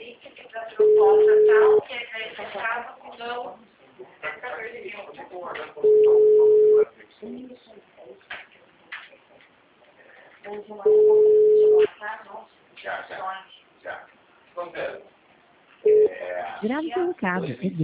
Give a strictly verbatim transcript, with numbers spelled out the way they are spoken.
ali, que fica da proposta tal, que é fechado, não, essa reunião de boa. Grave seu recado.